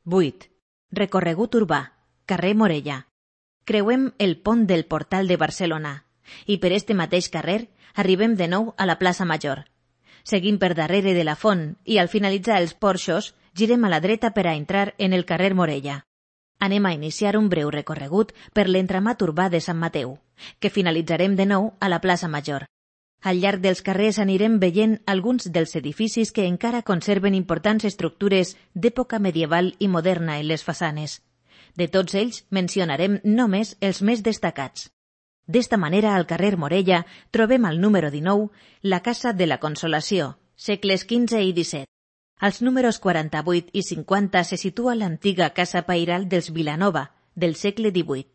8. Recorregut urbà, carrer Morella. Creuem el pont del Portal de Barcelona i per este mateix carrer arribem de nou a la plaça Major. Seguim per darrere de la font i al finalitzar els porxos girem a la dreta per a entrar en el carrer Morella. Anem a iniciar un breu recorregut per l'entramat urbà de Sant Mateu, que finalitzarem de nou a la plaça Major. Al llarg dels carrers anirem veient alguns dels edificis que encara conserven importants estructures d'època medieval i moderna en les façanes. De tots ells mencionarem només els més destacats. D'esta manera, al carrer Morella trobem al número 19 la Casa de la Consolació, segles XV i XVII. Als números 48 i 50 se situa l'antiga casa pairal dels Vilanova, del segle XVIII.